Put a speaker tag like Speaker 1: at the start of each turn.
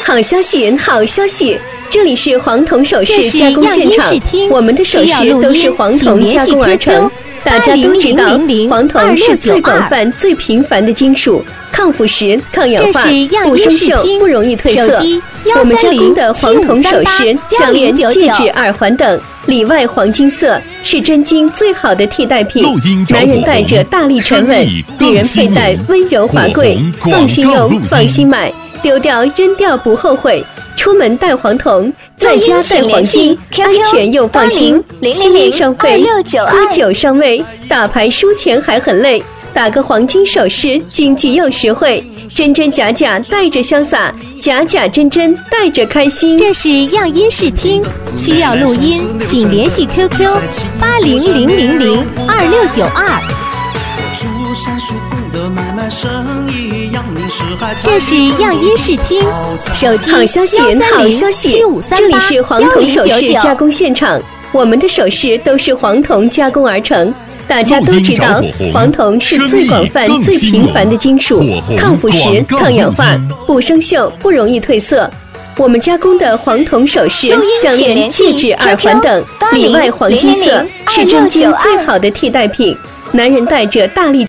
Speaker 1: 好消息，好消息！这里是黄铜首饰加工现场，我们的首饰都是黄铜加工而成。大家都知道，黄铜是最广泛、最频繁的金属，抗腐蚀、抗氧化，不生锈，不容易褪色。我们加工的黄铜首饰、项链、戒指、耳环等，里外黄金色，是真金最好的替代品。男人戴着大力沉稳，女人佩戴温柔华贵。放心用，放心买，丢掉扔掉不后悔。出门带黄铜，在家带黄金，安全又放心。吸烟伤肺，喝酒伤胃，打牌输钱还很累。打个黄金首饰，经济又实惠，真真假假带着潇洒，假假真真带着开心。
Speaker 2: 这是样音视听，需要录音请联系 QQ 800002692。这是样音视听，手机
Speaker 1: 好消息，好消息！这里是黄铜首饰加工现场，我们的首饰都是黄铜加工而成。大家都知道，黄铜是最广泛、最频繁的金属，抗腐蚀、抗氧化，不生锈，不容易褪色。我们加工的黄铜首饰、项链、戒指、耳环等，里外黄金色，是真金最好的替代品。男人戴着大力